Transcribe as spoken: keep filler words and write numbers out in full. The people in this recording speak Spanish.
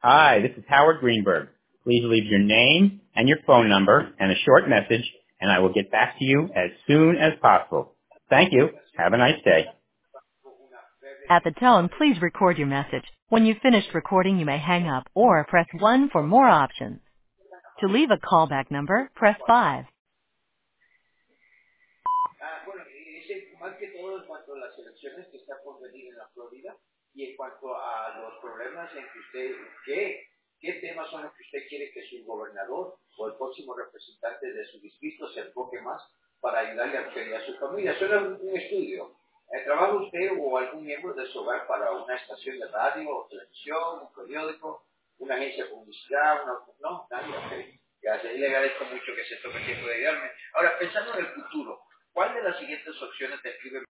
Hi, this is Howard Greenberg. Please leave your name and your phone number and a short message, and I will get back to you as soon as possible. Thank you. Have a nice day. At the tone, please record your message. When you've finished recording, you may hang up or press one for more options. To leave a callback number, press five. Ah, bueno, ese, más que todo en cuanto a las elecciones que está por venir en la Florida y en cuanto a los problemas en que usted, ¿qué, qué temas son los que usted quiere que su gobernador o el próximo representante de su distrito se enfoque más para ayudarle a usted y a su familia? Solo un, un estudio. Eh, ¿Trabaja usted o algún miembro de su hogar para una estación de radio o televisión, un periódico, una agencia de publicidad? Una, no, nadie, ok. Gracias, y le agradezco mucho que se tome el tiempo de ayudarme. Ahora, pensando en el futuro, ¿cuál de las siguientes opciones describe